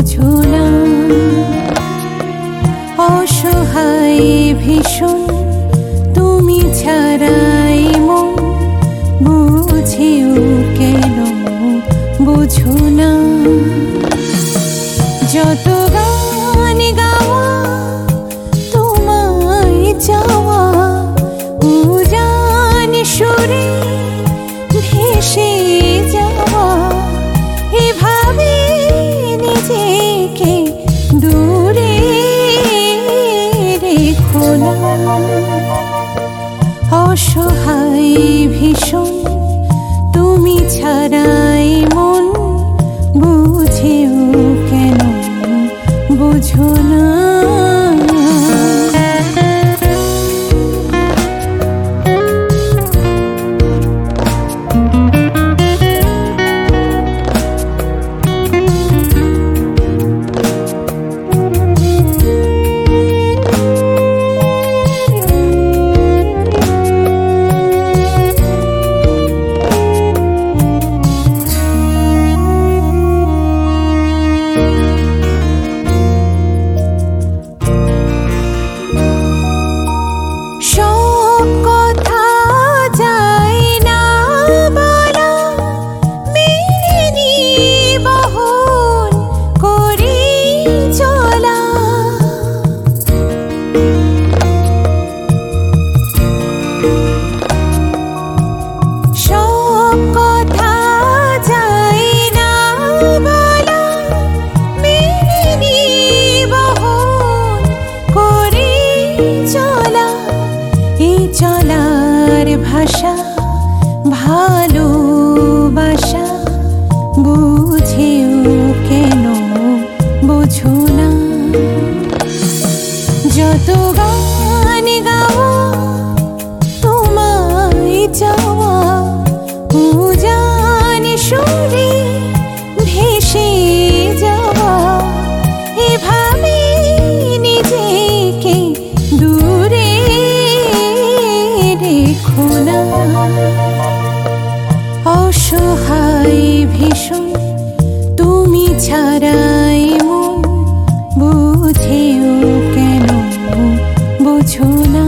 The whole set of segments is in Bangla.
বুঝো না। অসহায় ভীষণ তুমি ছাড়াই মন, বুঝেও কেন বুঝো না। যত গান গাওয়া তোমায় চাওয়া, উজান সুরে ভেসে যাওয়া, এভাবে নিজেকে দূরে রেখো না। অসহায় ভীষণ তুমি ছাড়াই মন, বুঝেও কেন বুঝো না। চলার ভাষা ভালোবাসা, বুঝেও কেন বুঝো না। যত গান গাওয়া তোমায় চাওয়া, উজান সুরে ভেসে যাওয়া, এভাবে নিজেকে দূরে রেখো না। অসহায় ভীষণ তুমি ছাড়াই মন, বুঝেও কেন বুঝো না।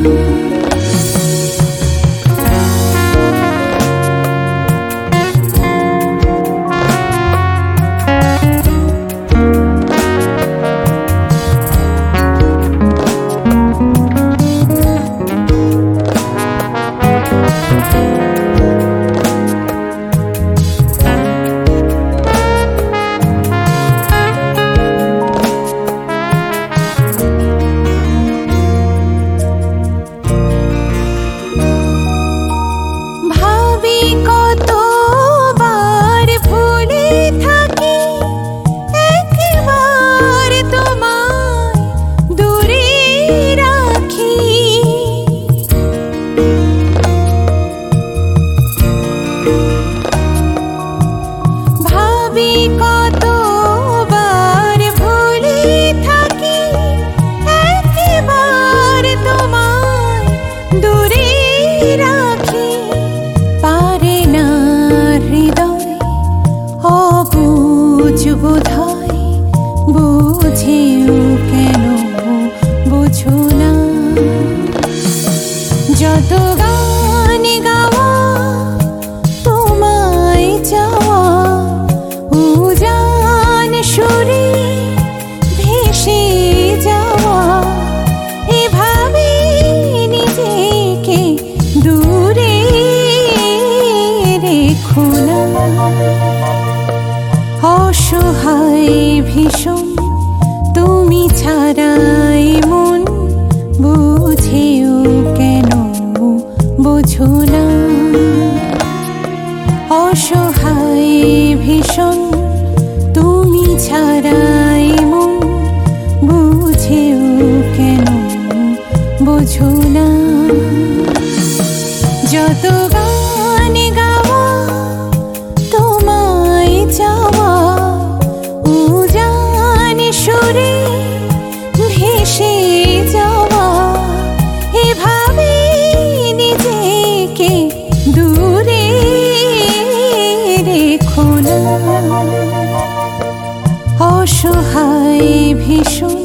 কতবার ভুলে থাকি, একবার তোমায় দূরে রাখি। ভাবি কতবার ভুলে থাকি, একবার তোমায় দূরে রাখি। পারে না হৃদয় অবুঝ বোধহয়, বুঝেও কেন বুঝো না। যত গান গাওয়া তোমায় চাওয়া, উজান সুরে ভেসে যাওয়া, এভাবে নিজেকে দূরে রেখো না। অসহায় ভীষণ তুমি ছাড়াই মন, বুঝেও কেন বুঝো না। অসহায় ভীষণ তুমি ছাড়াই মন, বুঝেও কেন বুঝো না। যত গান গাওয়া তোমায় চাওয়া, উজান সুরে ভেসে যাওয়া, এভাবে নিজেকে দূরে রেখো না। অসহায় ভীষণ